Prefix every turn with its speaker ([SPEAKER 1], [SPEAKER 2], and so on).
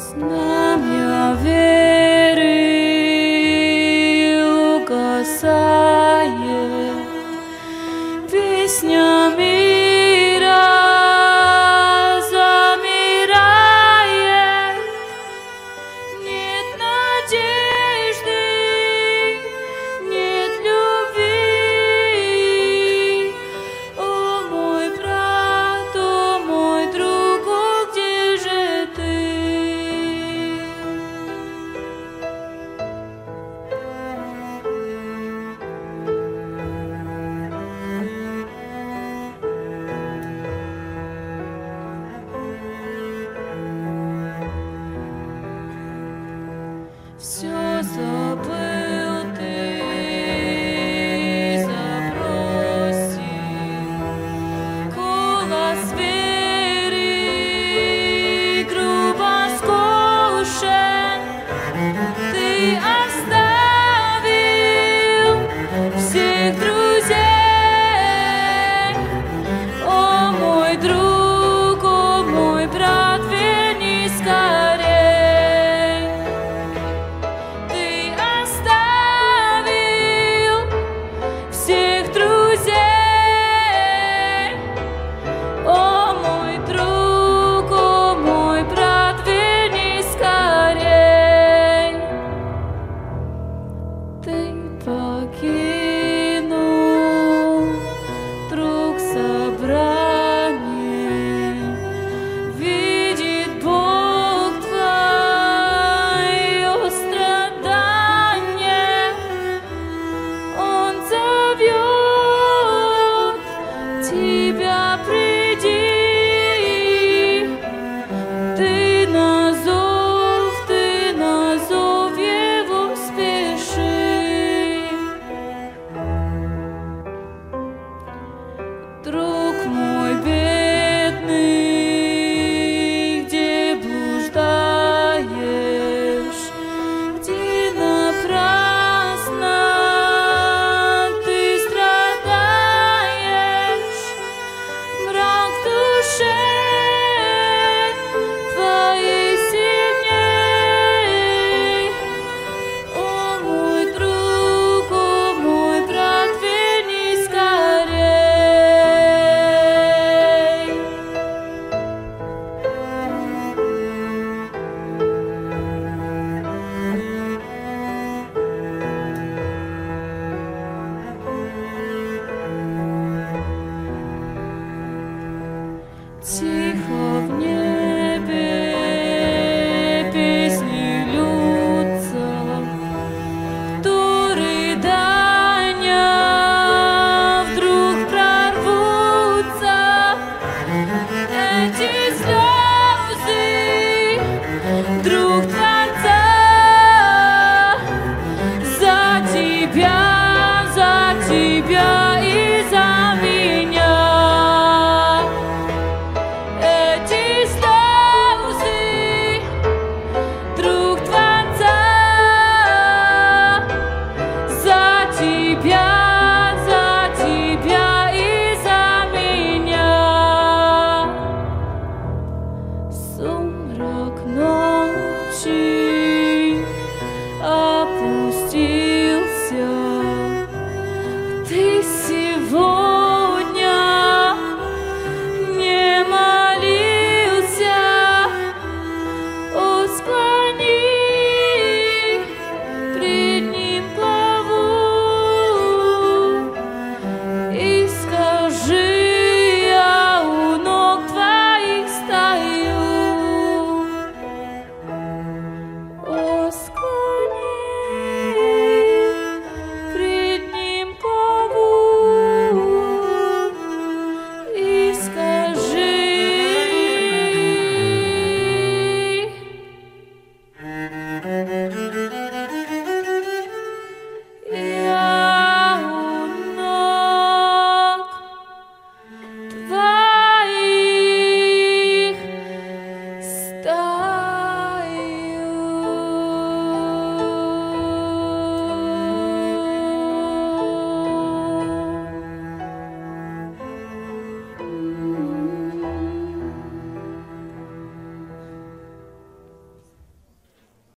[SPEAKER 1] Знамя веры угасает, песня мира замирает, нет надежды, нет любви. О мой брат, о мой друг, о, где же ты? Все забыл ты, забросил голос веры, грубо скушен. Ты оставил всех друзей. О мой друг, о мой брат, вернись скорей. Ты оставил всех друзей. О мой друг, о мой брат, вернись скорей. Ты покинул, друг, собрание. Видит Бог твое страдание. Он зовет тебя, приди. Ты на зов его спеши. Друг мой бедный, где блуждаешь, где напрасно ты страдаешь, мрак душе твоей сильней. О мой друг, о мой брат, вернись скорей. Тихо в небе